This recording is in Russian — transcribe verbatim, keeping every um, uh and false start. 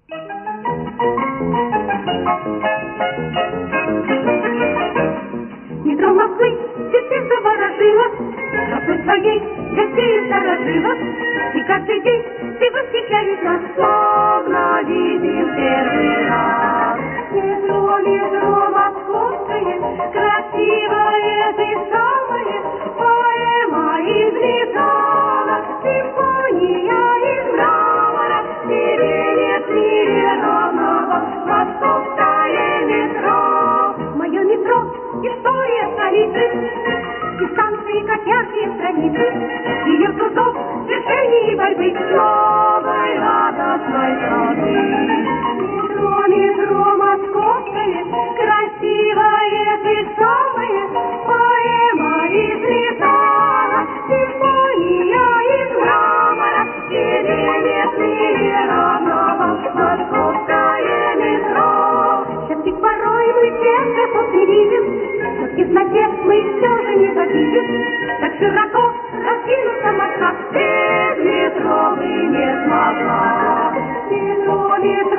Метро Москвы теперь заворожило, красой своей гостей сторожила, и каждый день ты восхищаешь нас, словно видим первый раз. Метро, метро московское, красивое ты самое, поэма из металла, симфония из мрамора, тебе нет мире равного, московское метро. Мое метро — история столицы, и станции, как яркие страницы, ее трудов, движений и борьбы, новой радостной страны. Метро, метро московское, красивое ты самое, поэма из металла, симфония из мрамора, тебе нет мире равного, московское метро. Сейчас ведь порой мы всех не видим, но в темноте мы все же не забидим, так широко раскинуться Москва без метро бы не смогла. Метро, метро